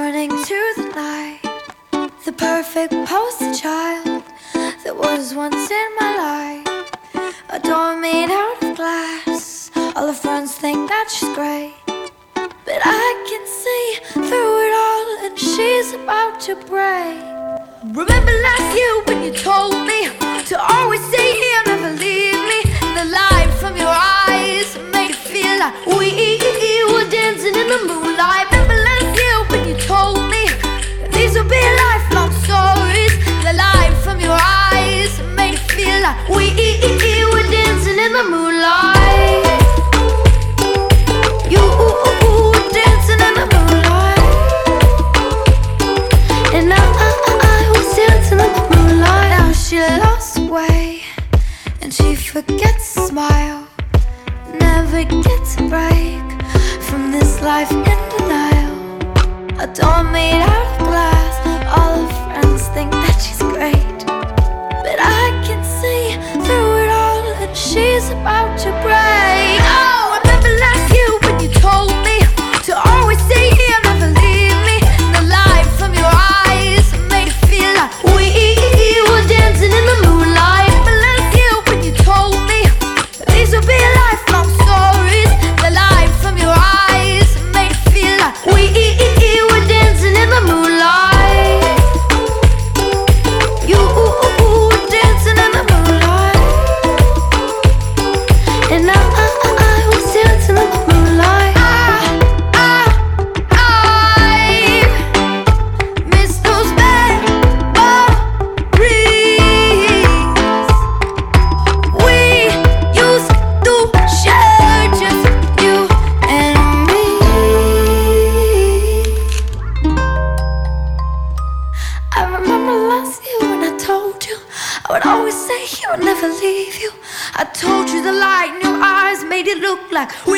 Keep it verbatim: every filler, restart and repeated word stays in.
turning to the night, the perfect poster child that was once in my life. A door made out of glass, all her friends think that she's great, but I can see through it all and she's about to break. Remember last year when you told me to always stay here, never leave me. The light from your eyes made it feel like we were dancing in the moonlight. Remember last year when you told me these would be lifelong stories. The light from your eyes made it feel like we were dancing in the moonlight. You were dancing in the moonlight, and I, I, I was dancing in the moonlight. Now she lost way, and she forgets to smile, never gets a break from this life in denial. A door made out of glass, all her friends think that she's great, but I can see through it all and she's about to break. Oh, remember last year when you told me to always stay here, never leave me. The light from your eyes made it feel like we were dancing in the moonlight. Remember last year when you told me these would be lifelong stories. The light from your eyes made it feel like we were dancing in the moonlight. You were dancing in the moonlight, and I, I, I was dancing in the moonlight. I, I, I miss those memories. We used to share just you and me. I remember last year when I told you I would always stay here and never leave you. I told you the light in your eyes made it look like we